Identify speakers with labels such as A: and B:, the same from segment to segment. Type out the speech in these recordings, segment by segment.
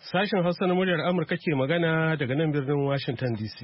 A: Sashen Hausa na muryar Amurka ke magana daga nan birnin Washington DC.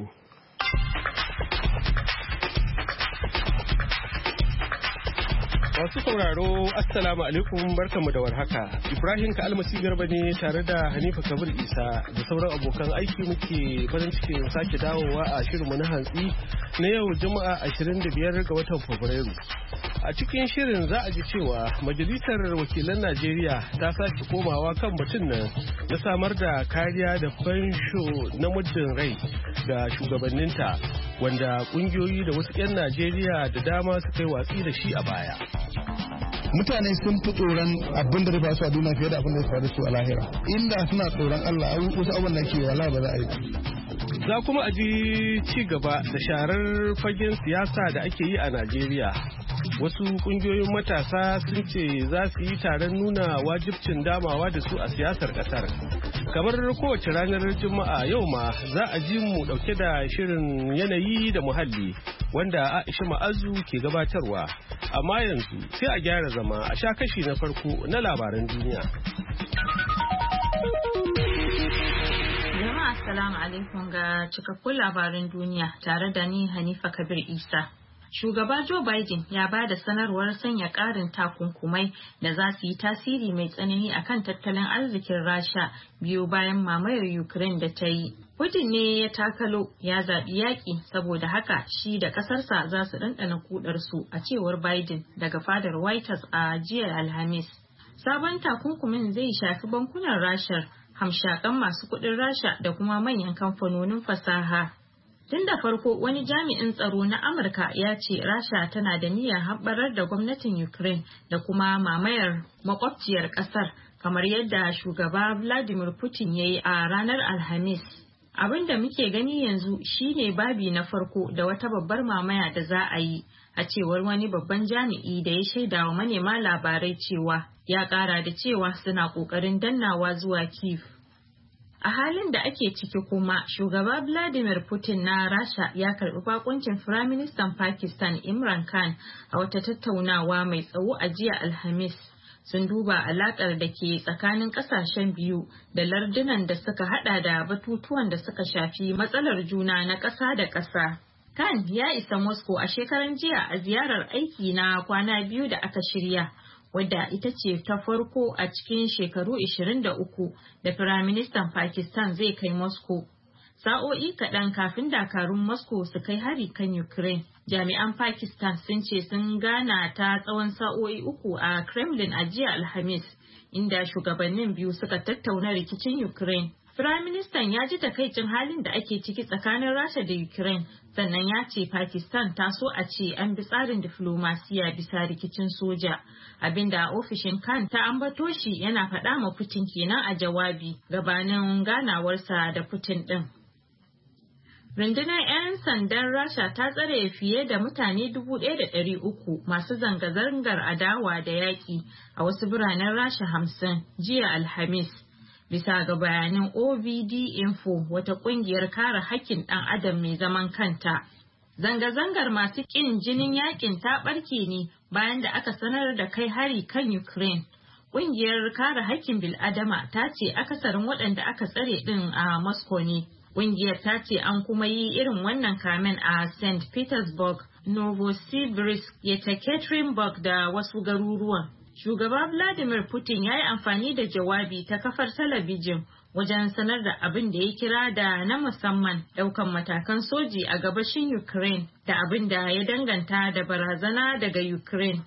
A: Masu sauraro, Assalamu alaikum barkanmu da warhaka. Ibrahim Ka'almasi Garba ne tare da Hanifa Kabir Isa da sauran abokan aiki muke farin cikin sake dawowa a shirinmu na hantsi na yau Juma'a 25 ga watan Fabrairu. A cikin shirin za a ji cewa Majalisar Wakilan Najeriya ta sake komawa kan batun nan na samar da kariya da fansho na muddin rai ga shugabanninta wanda kungiyoyi da wasu 'yan Najeriya da dama suka yi watsi da shi a baya.
B: Mutane sun fi tsoron abin da ba su a duniya fiye da abin da ya faru su a lahira. Inda suna tsoron Allah wasu abin da ke wala ba za a yi.
A: Za kuma a ji ci gaba da sharar fagen siyasa da ake yi a Najeriya. Wasu kungiyoyin matasa sun ce za su yi taron nuna wajibcin damawa da su a siyasar kasar. Kamar kowace ranar Juma'a yau ma za a ji mu dauke da shirin yanayi da muhalli wanda Aisha Ma'azu ke gabatarwa. Amma yanzu sai a gyara zama a sha kashi na farko na labaran duniya.
C: Jama'a assalamu alaikum ga cikakkun labaran duniya tare da ni Hanifa Kabir Isa. Shugaba Joe Biden ya ba da sanarwar sanya ƙarin takunkumai da za su yi tasiri mai tsanani akan tattalin arzikin Rasha biyo bayan mamayar Ukraine da ta yi. Putin ne ya takalo ya zaɓi yaƙi saboda haka shi da ƙasarsa za su ɗanɗana kudarsu a cewar Biden daga fadar White House a jiya Alhamis. Sabon takunkumin zai shafi bankunan Rashar, hamshakan masu kuɗin Rasha da kuma manyan kamfanonin fasaha. Tun da farko wani jami'in tsaro na Amurka ya ce Rasha tana da niyyar haɓarar da gwamnatin Ukraine da kuma mamayar makwabciyar ƙasar kamar yadda shugaba Vladimir Putin ya yi a ranar Alhamis. Abin da muke gani yanzu shine babi na farko da wata babbar mamaya da za a yi, a cewar wani babban jami'i da ya shaida wa manema labarai cewa ya ƙara da cewa suna ƙoƙarin dannawa zuwa Kyiv. A halin da ake ciki kuma, shugaba Vladimir Putin na Rasha ya karbi bakuncin Firaministan Pakistan Imran Khan a wata tattaunawa mai tsawo a jiya Alhamis. Sun duba alakar da ke tsakanin kasashen biyu da lardunan da suka hada da batutuwan da suka shafi matsalar juna na ƙasa da ƙasa. Khan ya isa Moscow a shekaran jiya a ziyarar aiki na kwana biyu da aka shirya, wadda ita ce ta farko a cikin shekaru 23 da Firaministan Pakistan zai kai Moscow. Sa'o'i kaɗan kafin dakarun Moscow su kai hari kan Ukraine, jami'an Pakistan sun ce sun gana ta tsawon sa'o'i 3 a Kremlin a jiya Alhamis, inda shugabannin biyu suka tattauna rikicin Ukraine. Firaministan ya ji takaicin halin da ake ciki tsakanin Rasha da Ukraine, sannan ya ce Pakistan ta so a ce an bi tsarin diflomasiya bisa rikicin soja. Abinda ofishin Khan ta ambato shi yana faɗa ma Putin kenan a jawabi gabanin ganawarsa da Putin ɗin. Rundunar 'yan sandan Rasha ta tsare fiye da mutane 1,300 masu zanga-zangar adawa da yaƙi a wasu biranen Rasha 50 jiya Alhamis. Bisa ga bayanin OVD Info, wata kungiyar kare haƙƙin ɗan adam mai zaman kanta. Zanga-zangar masu ƙin jinin yakin ta ɓarke ne bayan da aka sanar da kai hari kan Ukraine. Kungiyar kare haƙƙin bil'adama ta ce akasarin waɗanda aka tsare ɗin a Moscow ne. Kungiyar ta ce an kuma yi irin wannan kamen a St. Petersburg, Novosibirsk, Yekaterinburg da wasu garuruwan. Shugaba Vladimir Putin ya yi amfani da jawabi ta kafar talabijin wajen sanar da abin da ya kira da na musamman ɗaukan matakan soji a gabashin Ukraine da abin da ya danganta da barazana daga Ukraine.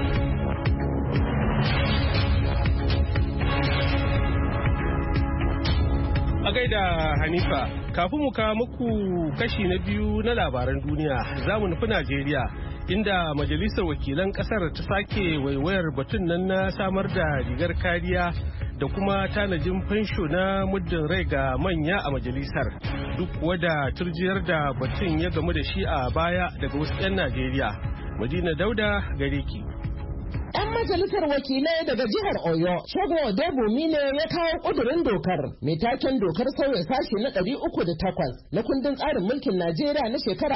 A: A gaida Hanifa, kafin mu kawo muku kashi na biyu na labaran duniya, za mu nufi Najeriya. Inda majalisar wakilan kasar ta sake waiwayar batun nan na samar da rigar kariya da kuma tanajin fansho na muddin rai ga manya a majalisar, duk kuwa da turjiyar da batun ya gamu da shi a baya daga wasu 'yan Najeriya. Madina Dauda gare ki.
D: Ɗan majalisar wakilai daga jihar Oyo, Shogo Odebumi ne ya kawo ƙudurin dokar mai taken dokar sauya sashe na 308 na kundin tsarin mulkin Najeriya na shekara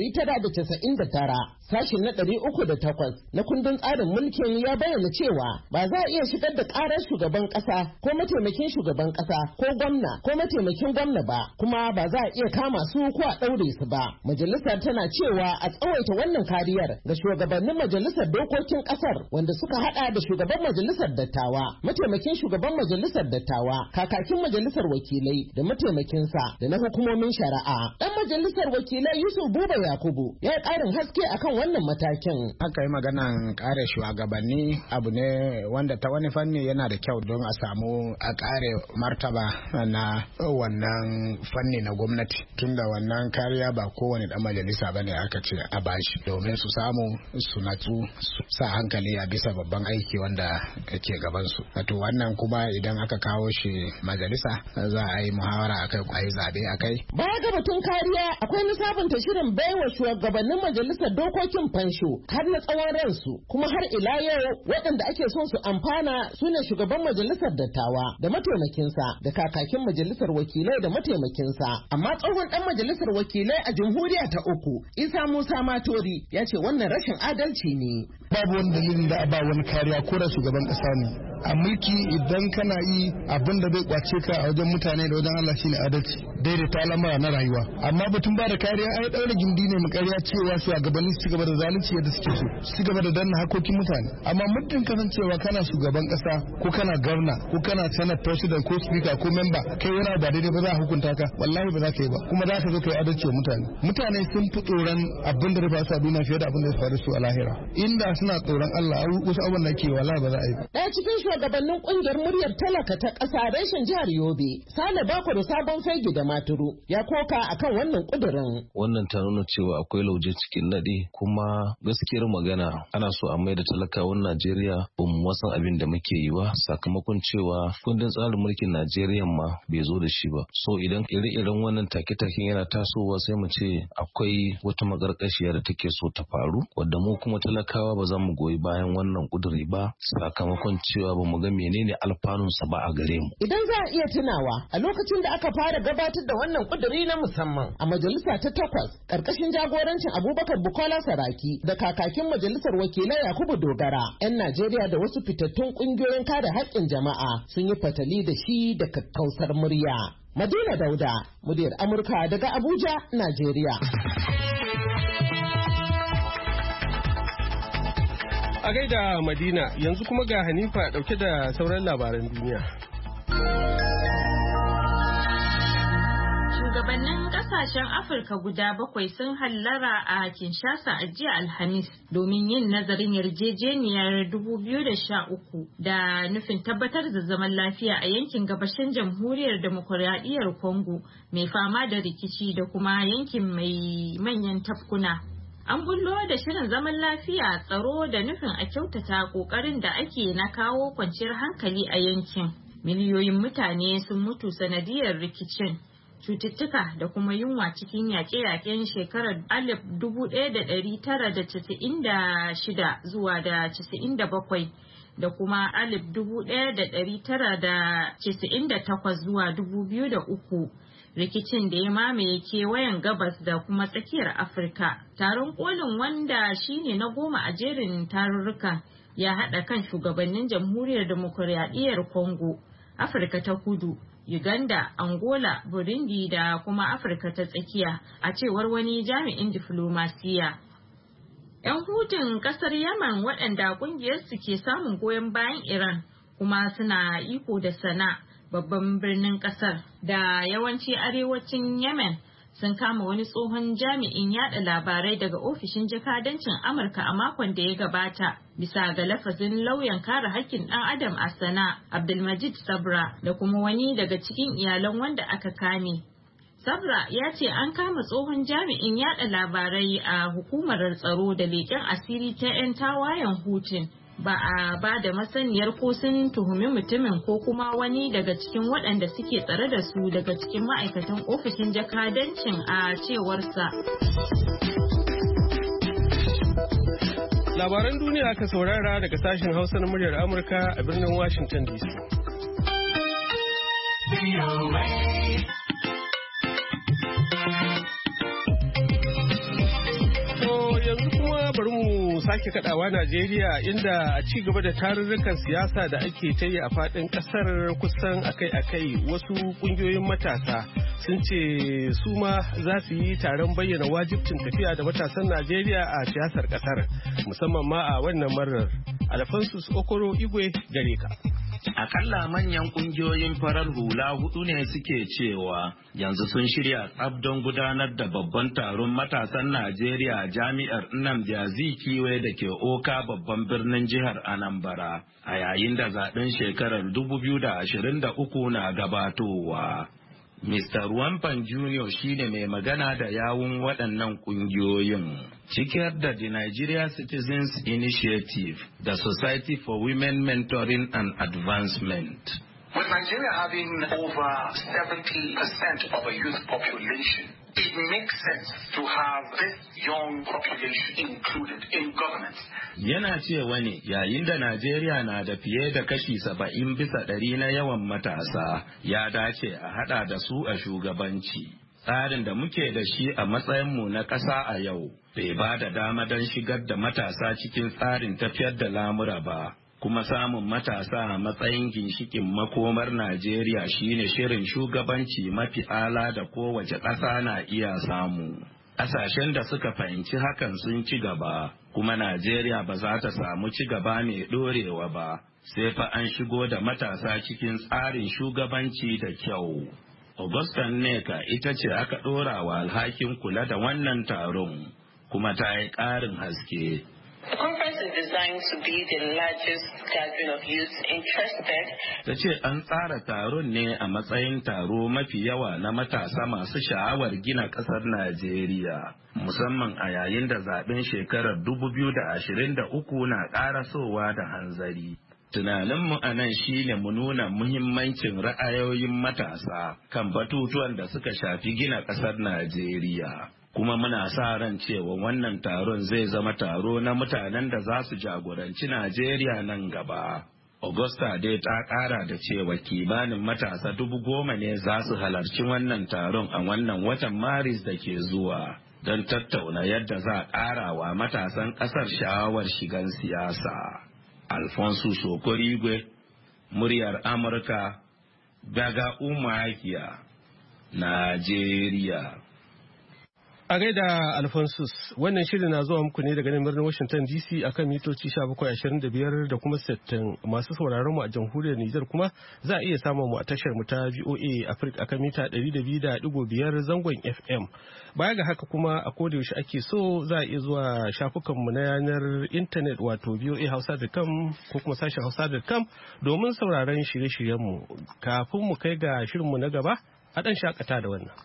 D: 1999. Sashe na 308 na kundin tsarin mulkin ya bayyana cewa ba za a iya shigar da ƙarar shugaban ƙasa ko mataimakin shugaban ƙasa ko gwamna ko mataimakin gwamna ba, kuma ba za a iya kama su ko a ɗaure su ba. Majalisar tana cewa a tsawaita wannan kariyar ga shugabannin majalisar dokokin ƙasar wanda suka hada da shugaban majalisar dattawa, mataimakin shugaban majalisar dattawa, kakakin majalisar wakilai da mataimakinsa da na hukumomin shari'a. Dan majalisar wakilai Yusuf Buba Yakubu ya yi ƙarin haske akan wannan matakin.
E: Aka yi maganan ƙare shugabanni abu ne wanda ta wani fanni yana da kyau don a samu a ƙare martaba na wannan fanni na gwamnati, tunda wannan kariya ba kowane dan majalisa bane aka ce a bashi domin su samu su natsu su sa hankali a bisa babban aiki wanda ke gaban su. Wato wannan kuma idan aka kawo shi majalisa za a yi muhawara akai, a yi zabe akai.
D: Baya ga batun kariya akwai na sabunta shirin baiwa shugabannin majalisar dokokin fansho har na tsawon ransu, kuma har ila yau waɗanda ake son su amfana su ne shugaban majalisar dattawa da mataimakinsa da kakakin majalisar wakilai da mataimakinsa. Amma tsohon ɗan majalisar wakilai a jamhuriya ta uku Isa Musa Matori ya ce wannan rashin adalci ne.
B: Babu wani dalilin da a ba wani kariya ko da shugaban ƙasa ne. A mulki idan kana yi abin da zai kwace ka a wajen mutane da wajen Allah shine adalci, daidaita lamura na rayuwa. Amma batun ba da kariya ai daura gindi ne mu kariya cewa shugabanni su gaba da zalunci yadda suke so, su gaba da danna hakokin mutane. Amma muddin kasancewa kana shugaban ƙasa ko kana gwamna ko kana senate president ko speaker ko member kai wani ba daidai ba za a hukunta ka, wallahi ba za ka yi ba, kuma za ka zo ka yi adalci wa mutane. Mutane sun fi tsoron abin da ba su a duniya fiye da abin da ya faru su a lahira. Inda suna tsoron Allah wasu abin da ke wallahi ba za a yi ba.
D: Ɗaya cikin shugabannin kungiyar muryar talaka ta ƙasa reshen jihar Yobe, Sale Bako da Sabon Fegi da Maturu, ya koka akan wannan kudirin.
F: Wannan ta nuna cewa akwai lauje cikin nadi, kuma gaskiyar magana ana so a mai da talakawan Najeriya ba mu wasan abin da muke yi ba, sakamakon cewa kundin tsarin mulkin Najeriya ma bai zo da shi ba. So idan ire-iren wannan take-taken yana tasowa sai mu ce akwai wata magarkashiya da take so ta faru, wadda mu kuma talakawa ba za mu goyi bayan wannan kuduri ba, sakamakon cewa ba mu ga menene alfanunsa ba a gare mu.
D: Idan za a iya tunawa a lokacin da aka fara gabatar da wannan kuduri na musamman a majalisa ta 8 karkashin jagorancin Abubakar Bukola Saraki da kakakin majalisar wakilai Yakubu Dogara, 'yan Najeriya da wasu fitattun kungiyoyin kare haƙƙin jama'a sun yi fatali da shi da kakkausar murya. Madina Dauda, muryar Amurka daga Abuja, Najeriya.
A: A gaida Madina, yanzu kuma ga Hanifa dauke da sauran labaran duniya.
C: Shugabannin kasashen Afirka guda 7 sun hallara a Kinshasa a jiya Alhamis domin yin nazarin yarjejeniyar 2013 da nufin tabbatar da zaman lafiya a yankin gabashin jamhuriyar demokuraɗiyyar Congo mai fama da rikici da kuma yankin mai manyan tafkuna. An bullo da shirin zaman lafiya, tsaro da nufin a kyautata ƙoƙarin da ake na kawo kwanciyar hankali a yankin. Miliyoyin mutane sun mutu sanadiyar rikicin, cututtuka da kuma yunwa cikin yaƙe-yaƙen shekarar 1996 zuwa da 97 da kuma 1998 zuwa 2003. Rikicin da ya mamaye kewayen gabas da kuma tsakiyar Afirka. Taron kolin, wanda shine na 10 a jerin tarurrukan, ya haɗa kan shugabannin jamhuriyar demokuraɗiyyar Congo, Afirka ta Kudu, Uganda, Angola, Burundi da kuma Afirka ta tsakiya, a cewar wani jami'in diflomasiya. 'Yan hutun ƙasar Yaman waɗanda ƙungiyarsu ke samun goyon bayan Iran kuma suna iko da Sana'a, babban birnin kasar da yawanci arewacin Yemen, sun kama wani tsohon jami'in yada labarai daga ofishin jakadancin Amurka a makon da ya gabata, bisa ga lafazin lauyan kare haƙƙin ɗan adam a Sana'a, Abdulmajid Sabra, da kuma wani daga cikin iyalan wanda aka kame. Sabra ya ce an kama tsohon jami'in yada labarai a hukumar tsaro da leƙen asiri ta 'yan tawayen Hutun. Ba a ba da masaniyar ko sun tuhumi mutumin ko kuma wani daga cikin waɗanda suke tsare da su daga cikin ma'aikatan ofishin jakadancin, a cewarsa.
A: Labaran duniya aka saurara daga sashen Hausa na muryar Amurka a birnin Washington DC. Yanzu kuma bari mu sake kadawa Najeriya inda a ci gaba da tarurrukan siyasa da ake ta yi a faɗin ƙasar kusan akai-akai wasu ƙungiyoyin matasa sun ce su ma za su yi taron bayyana wajibcin tafiya da matasan Najeriya a siyasar ƙasar musamman ma a wannan marar. Alphonsus Okoro Igwe gare ka.
G: Akalla manyan kungiyoyin farar hula 4 ne suke cewa yanzu sun shirya tsab don gudanar da babban taron matasan Najeriya a jami'ar Nnamdi Azikiwe da ke Oka babban birnin jihar Anambra a yayin da zaben shekarar 2023 na gabatowa. Mr. Ruampan Jr. shine mai magana da yawun waɗannan ƙungiyoyin. Cikiyar da the Nigeria Citizens Initiative, the Society for Women Mentoring and Advancement.
H: With Nigeria having over 70% of a youth population, it makes sense to have this young population included in governance.
G: Yana cewa ne yayin da Najeriya na da fiye da kashi 70% na yawan matasa, ya dace a hada da su a shugabanci. Tsarin da muke da shi a matsayinmu na ƙasa a yau bai ba da dama don shigar da matasa cikin tsarin tafiyar da lamura ba. Kuma samun matasa a matsayin ginshikin makomar Najeriya shine shirin shugabanci mafi ala da kowace ƙasa na iya samu. Ƙasashen da suka fahimci hakan sun ci gaba, kuma Najeriya ba za ta samu ci gaba mai ɗorewa ba, sai fa an shigo da matasa cikin tsarin shugabanci da kyau. Augustan Neka ita ce aka ɗora wa alhakin kula da wannan taron, kuma ta yi ƙarin haske.
I: The conference is designed to be the largest gathering of youth interested.
G: Ta ce an tsara taron ne a matsayin taro mafi yawa na matasa masu sha'awar gina ƙasar Najeriya, musamman a yayin da zaben shekarar 2023 na ƙarasowa da hanzari. Tunaninmu a nan shi ne mu nuna muhimmancin ra'ayoyin matasa kan batutuwan da suka shafi gina ƙasar Najeriya. Kuma muna sa ran cewa wannan taron zai zama taro na mutanen da za su jagoranci Najeriya nan gaba. Augusta dai ta ƙara da cewa kimanin matasa 10,000 ne za su halarci wannan taron a wannan watan Maris da ke zuwa don tattauna yadda za a ƙara wa matasan ƙasar sha'awar shigan siyasa. Alfonso Sokorigwe, muryar Amurka, daga Umuahia, Najeriya.
A: A gaida Alphonsus, wannan shirin na zuwa muku ne daga nan birnin Washington DC akan mitoci 1725 da kuma 60. Masu sauraron mu a jamhuriyar Nijar kuma za a iya samun mu a tashar mu ta VOA Africa akan mita 102.5 zangon FM. Baya ga haka kuma a koda yaushe ake so za a iya zuwa shafukan mu na yanar intanet wato voahausa.com ko kuma sashen hausa.com domin sauraron shirye-shiryen mu. Kafin mu kai ga shirin mu na gaba, a dan shakata da wannan.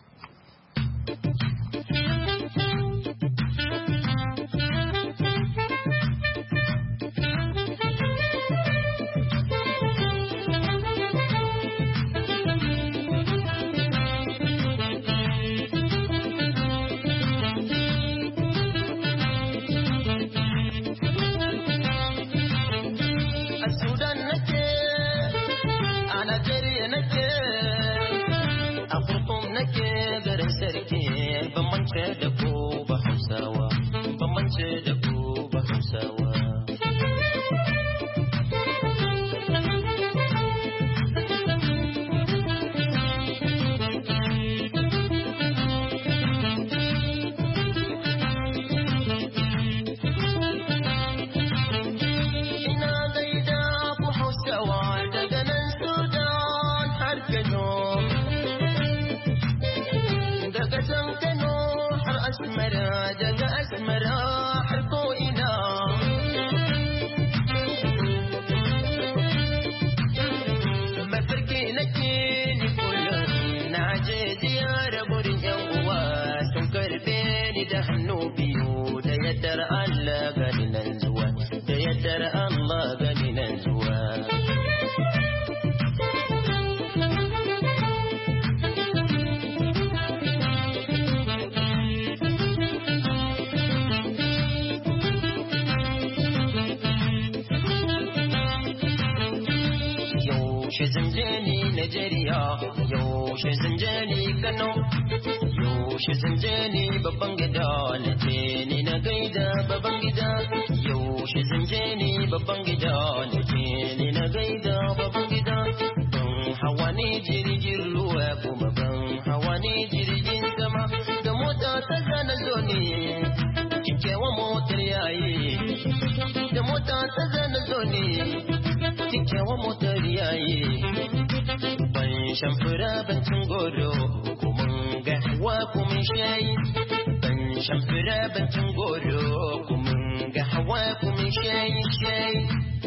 J: zan je ni Najeriya, yaushe zan je ni Kano, yaushe zan je ni babban gida, na je ni na gaida babban gida, yaushe zan je ni babban gida, na je ni na gaida babban gida. Ban hawa ne jirgin ruwa kuma ban hawa ne jirgin sama, da mota ta zana zo ne cikewa motar yayi, da mota ta zana zo ne cikewa motar yayi. Ban shan fura ban cin goro kuma ga hawa kuma shayi, ban shan fura ban cin goro kuma ga hawa kuma shayi shayi.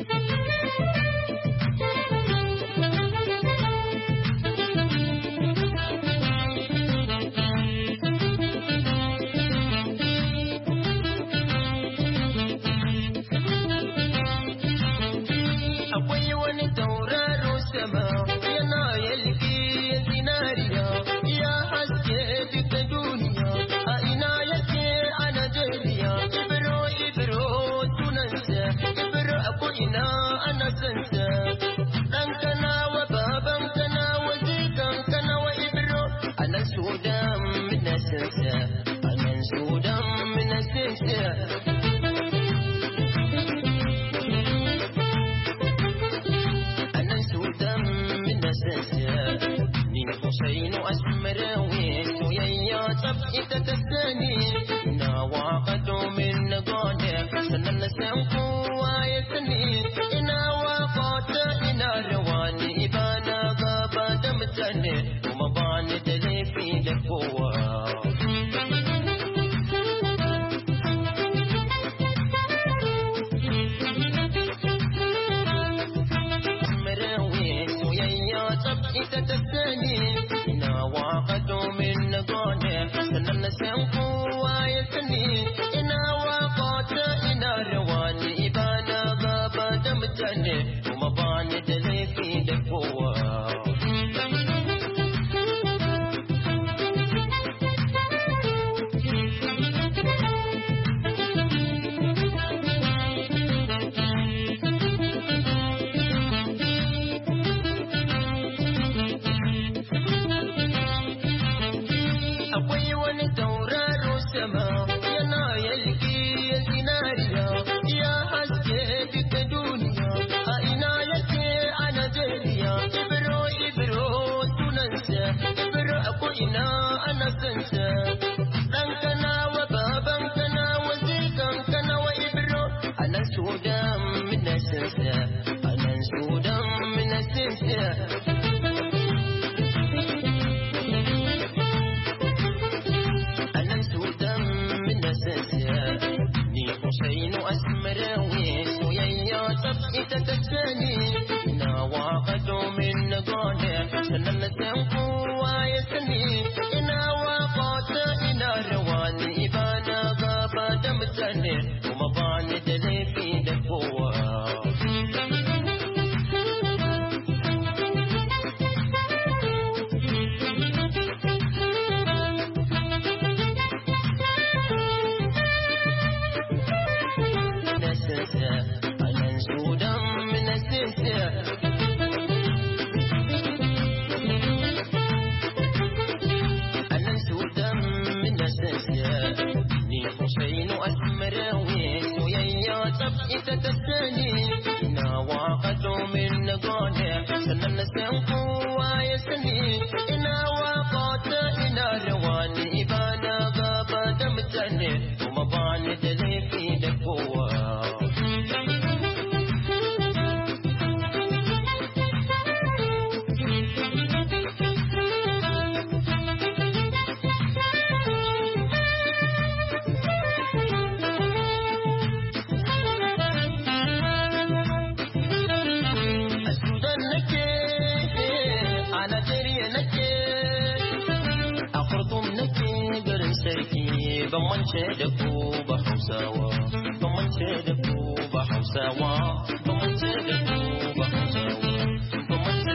K: ban mance da ku ba Hausawa, ban mance da ku ba Hausawa, ban mance da ku ba Hausawa, ban mance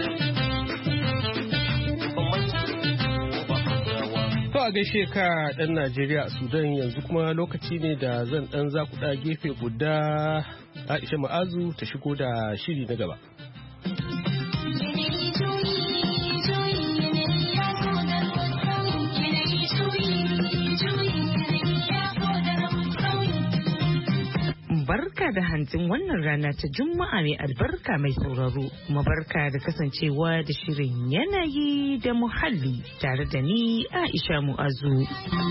K: ba Hausawa.
A: To a gaishe ka ɗan Najeriya a Sudan, yanzu kuma lokaci ne da zan ɗan zakuɗa gefe guda Aisha Ma'azu ta shigo da shiri na gaba.
L: barka da hantsin wannan rana ta Juma'a mai albarka mai sauraro, kuma barka da kasancewa da shirin yanayi da muhalli tare da ni Aisha Mu'azu.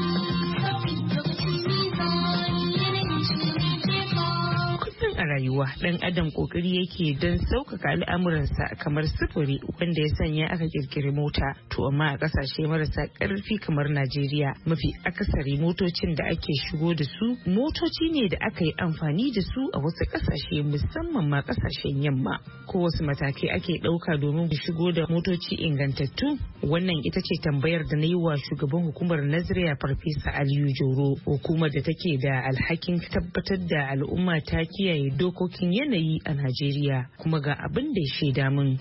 L: A rayuwa dan adam kokari yake don sauƙaƙa al'amuransa kamar sufuri, wanda ya sanya aka kirkiri mota. To amma a ƙasashe marasa ƙarfi kamar Najeriya, mafi akasari motocin da ake shigo da su motoci ne da aka yi amfani da su a wasu ƙasashe, musamman ma ƙasashen yamma. Ko wasu matakai ake ɗauka domin shigo da motoci ingantattu? Wannan ita ce tambayar da na yi wa shugaban hukumar Nazariya Farfesa Aliyu Jauro, hukumar da take da alhakin tabbatar da al'umma ta kiyaye dokokin yanayi a Najeriya, kuma ga abin da ya shaida min.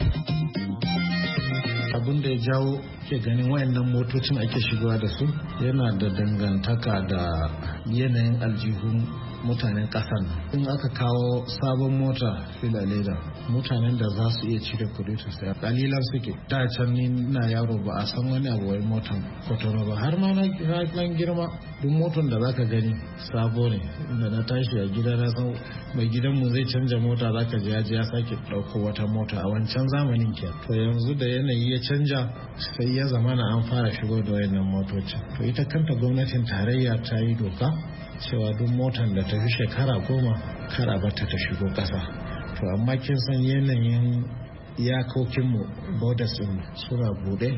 M: Abin da ya jawo ke ganin wayannan motocin ake shigowa da su yana da dangantaka da yanayin aljihun mutanen kasan. In aka kawo sabon mota fila leda, mutanen da za su iya cire kuɗi su saya kalilan suke. Da can ni na yaro ba a san wani abu wai motan kotono ba, har ma na girma duk motan da zaka gani sabo ne. Inda na tashi a gida na san mai gidanmu zai canja mota, zaka ji ya sake ɗauko wata mota a wancan zamanin ke. To yanzu da yanayi ya canja sai ya zama na an fara shigo da wayannan motoci. To ita kanta gwamnatin tarayya ta yi doka cewa duk motan da ta fi shekara 10 kara bata ta shigo ƙasa. To amma kin san yanayin iyakokinmu borders din suna buɗe,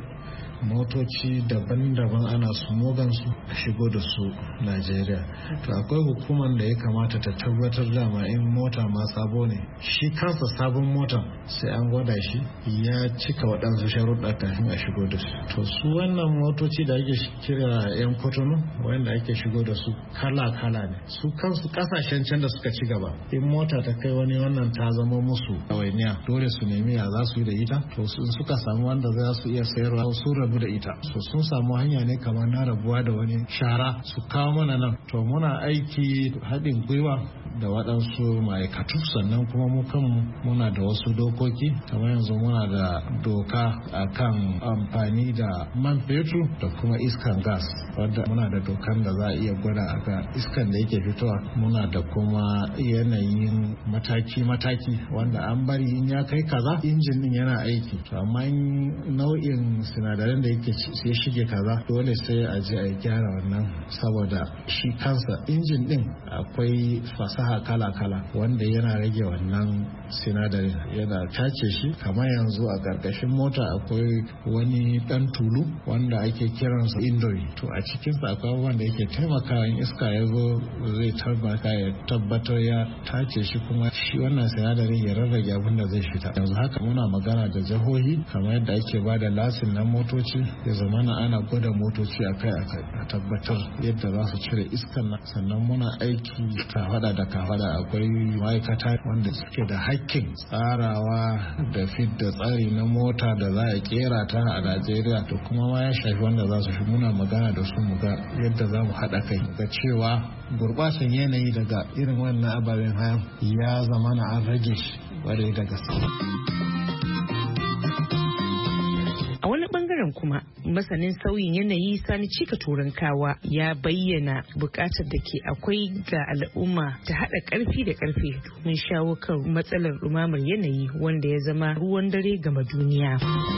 M: motoci daban-daban ana smogan su a shigo da su Najeriya. To akwai hukumar da ya kamata ta tabbatar da ma in mota ma sabo ne, shi kansa sabon mota sai an gwada shi ya cika waɗansu sharuɗa kafin a shigo da su. To su wannan motoci da ake kira yan kotonu wanda ake shigo da su kala-kala ne. Su kansu kasashen can da suka ci gaba, in mota ta kai wani wannan ta zama musu ɗawainiya, dole su nemi ya za su yi da ita. To suka samu wanda za su iya sayarwa su rabu da ita, so sun samu hanya ne kamar na rabuwa da wani shara su kawo mana nan. To muna aiki haɗin gwiwa da waɗansu ma'aikatu, sannan kuma mu kanmu muna da wasu dokoki. Kamar yanzu muna da doka akan amfani da man fetur da kuma iskan gas, wadda muna da dokan da za a iya gwada aka iskan da yake fitowa. Muna da kuma yanayin mataki-mataki wanda an bari in ya kai kaza injin din yana aiki. To amma in nau'in sinadaran da yake ya shige kaza, dole sai a je a gyara wannan, saboda shi kansa injin din akwai fasaha kala-kala wanda yana rage wannan sinadarin, yana tace shi. Kamar yanzu a ƙarƙashin mota akwai wani ɗan tulu wanda ake kiransa indori. To a cikinsa akwai wanda yake taimakawa in iska ya zo zai tabbatar ya tace shi, kuma shi wannan sinadarin ya rarrage abin da zai fita. Yanzu haka muna magana da jihohi kamar yadda ake ba da lasin na motoci, ya zamana ana gwada motoci akai-akai a tabbatar yadda za su cire iskan nan. Sannan muna aiki kafada da kafada, akwai ma'aikata wanda suke da hakkin tsarawa da fidda tsari na mota da za a kera ta a Najeriya, to kuma ma ya shafi wanda za su fi. Muna magana da su mu ga yadda za mu haɗa kai ga cewa gurɓacin yanayi daga irin wannan ababen haya ya zamana an rage shi wadai da gaske.
L: A wani bangaren kuma masanin sauyin yanayi Sani Cika Turankawa ya bayyana bukatar da ke akwai ga al'umma ta haɗa ƙarfi da ƙarfe domin shawo kan matsalar ɗumamar yanayi wanda ya zama ruwan dare gama duniya.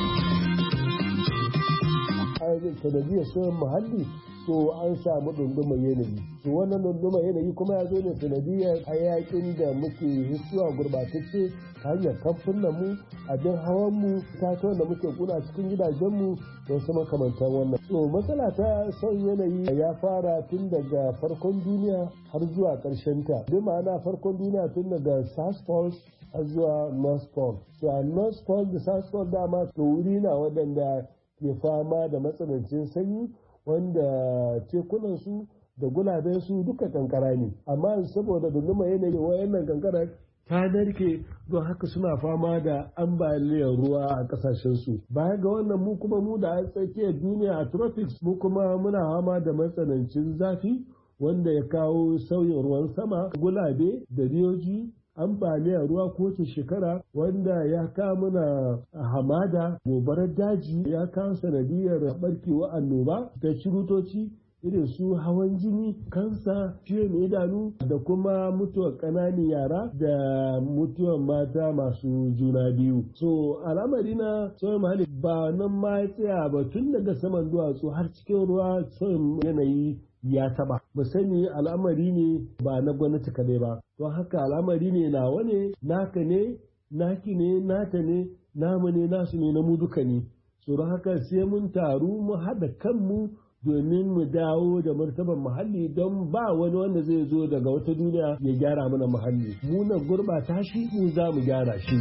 N: Sanadiyar sauyin muhalli, to an samu ɗundumar yanayi. To wannan ɗundumar yanayi kuma ya zo ne sanadiyar hayakin da muke hisuwa gurɓatacce ta hanyar kamfunan mu, abin hawan mu, tatuwan da muke kuna cikin gidajen mu da wasu makamantan wannan. To matsala ta sauyin yanayi ya fara tun daga farkon duniya har zuwa ƙarshen ta. Bi ma'ana farkon duniya tun daga South Pole har zuwa North Pole. To a North Pole da South Pole dama to wuri na waɗanda ke fama da matsanancin sanyi, wanda tekunansu da gulabensu duka kankara ne, amma saboda dunduma yanayi wayannan kankara ta narke, don haka suna fama da ambaliyar ruwa a kasashensu. Baya ga wannan mu kuma mu da tsakiyar duniya a tropics, mu kuma muna fama da matsanancin zafi wanda ya kawo sauyin ruwan sama, gulabe da riyoji, ambaliyar ruwa kowace shekara wanda ya kawo mana hamada, gobarar daji, ya kawo sanadiyar barkewa annoba da cirutoci irin su hawan jini, kansa, ciwon idanu da kuma mutuwar ƙananan yara da mutuwar mata masu juna biyu. So al'amari na sauyin muhalli ba nan ma ya tsaya ba, tun daga saman duwatsu har cikin ruwa sauyin yanayi ya taba. Mu sani al'amari ne ba na gwamnati kadai ba, don haka al'amari ne nawa ne, naka ne, naki ne, nata ne, namu ne, nasu ne, na mu duka ne. So don haka sai mun taru mu haɗa kanmu domin mu dawo da martaban muhalli, don ba wani wanda zai zo daga wata duniya ya gyara mana muhalli. Mu na gurbata shi, mu za mu gyara shi.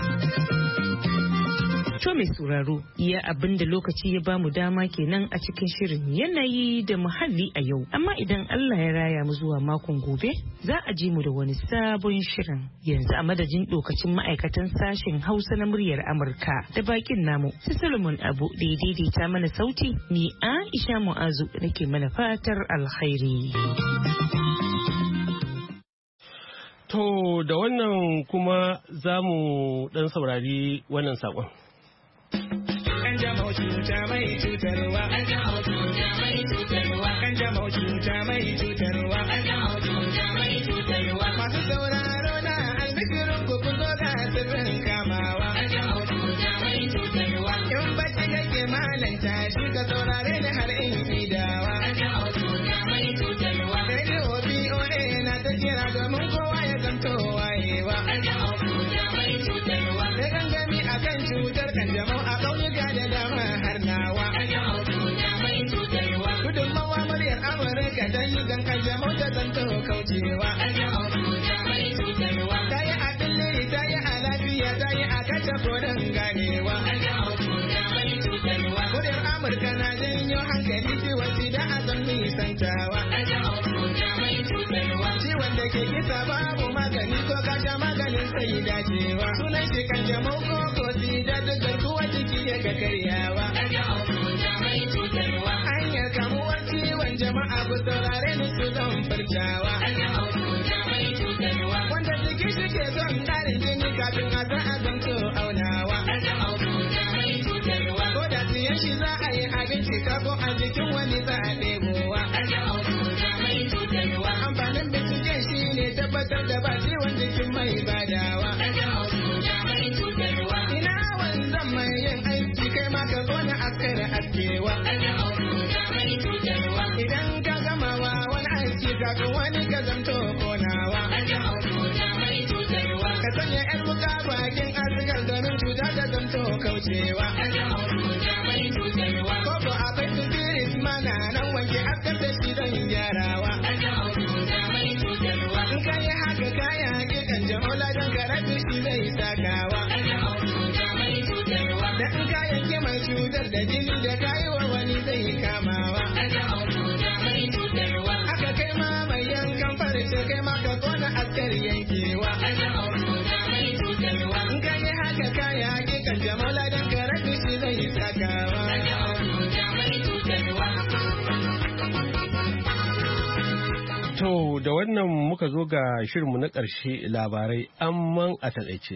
L: To mai sauraro, iya abin da lokaci ya bamu dama kenan a cikin shirin yanayi da muhalli a yau. Amma idan Allah ya raya mu zuwa makon gobe, za a ji mu da wani sabon shirin. Yanzu a madadin dokacin ma'aikatan sashen Hausa na muryar Amurka da bakin namu, su Solomon Abu da ya daidaita mana sauti, ni Aisha Mu'azu nake mana fatar alkhairi.
A: To da wannan kuma za mu dan saurari wannan saƙon.
K: Kanjamau cuta mai cutarwa. Kanjamau cuta mai cutarwa. Kanjamau cuta mai cutarwa. Kanjamau cuta mai cutarwa. Masu sauraro na albishirin ku kun zo ga sirrin kamawa. Kanjamau cuta mai cutarwa. In bacci kake malanta shi ka saurare ni har in idawa. Kanjamau cuta mai cutarwa. Radio BOA na ta kira domin kowa ya zanto wayewa. Kanjamau cuta mai cutarwa. Da gangami akan cutar kanjamau a ƙauyuka da dama har nawa. Gudunmawa muryar Amurka ta yi gan kanjamau ta zanto kaucewa. Ta yi a dilliri, ta yi a lafiya, ta yi a kashe koren ganewa. Muryar Amurka na janyo hankali ciwon sida a san nisantawa. Ciwon da ke kisa babu magani ko kasha maganin sai dacewa. Sunan shi kanjamau ko sida duk garkuwa jiki ya ga karyawa. Hanyar kamuwar ciwon jama'a ku saurare ni su zan furtawa. Wanda jiki shi ke son ƙarin jini kafin a san a zanto aunawa. Ko da siyan shi za a yi abinci ko a jikin wani za a ɗebowa. Amfanin binciken shi ne tabbatar da ba ciwon jikin mai badawa. Ina wanzan mai yin aiki kai ma ka kona askara askewa. Idan ka gamawa wani aiki kafin wani ka zanto konawa. Ka sanya yar wuka bakin asigar domin cuta ta zanto kaucewa. Koko akwai spirit mana nan wanke askar da shi don gyarawa. In ka yi haka kaya hakikan jamola don karatu shi zai sakawa. Da in ka yanke mai cutar da jini da kayi wa wani zai kamawa. Haka kai ma mai yankan farce kai ma ka kona askar yankewa. In ka yi haka kaya hakikan jamola don karatu shi zai sakawa.
A: To da wannan muka zo ga shirinmu na ƙarshe, labarai amman a taƙaice.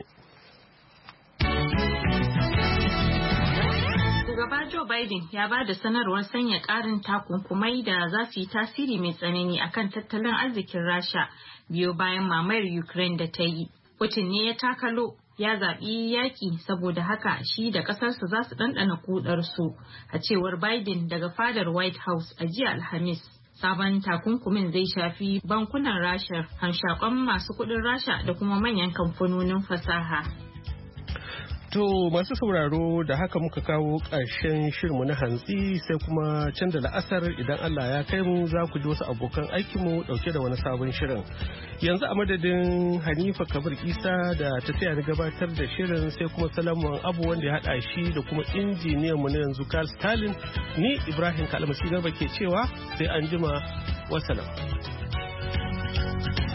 C: Shugaba Joe Biden ya ba da sanarwar sanya ƙarin takunkumai da za su yi tasiri mai tsanani akan tattalin arzikin Rasha biyo bayan mamayar Ukraine da ta yi. Putin ne ya takalo ya zaɓi yaƙi, saboda haka shi da ƙasarsa za su ɗanɗana kudarsu, a cewar Biden daga fadar White House a jiya Alhamis. Sabon takunkumin zai shafi bankunan Rasha, hamshakon masu kuɗin Rasha da kuma manyan kamfanonin fasaha.
A: To masu sauraro, da haka muka kawo ƙarshen shirinmu na hantsi, sai kuma can da la'asar idan Allah ya kai mu za ku ji wasu abokan aikinmu ɗauke da wani sabon shirin. Yanzu a madadin Hanifa Kabir Isa da ta taya ni gabatar da shirin, sai kuma Salamun Abu wanda ya haɗa shi da kuma injiniyan mu na yanzu Carl Stalin, ni Ibrahim Kalmasi Garba ke cewa sai an jima, wasalam.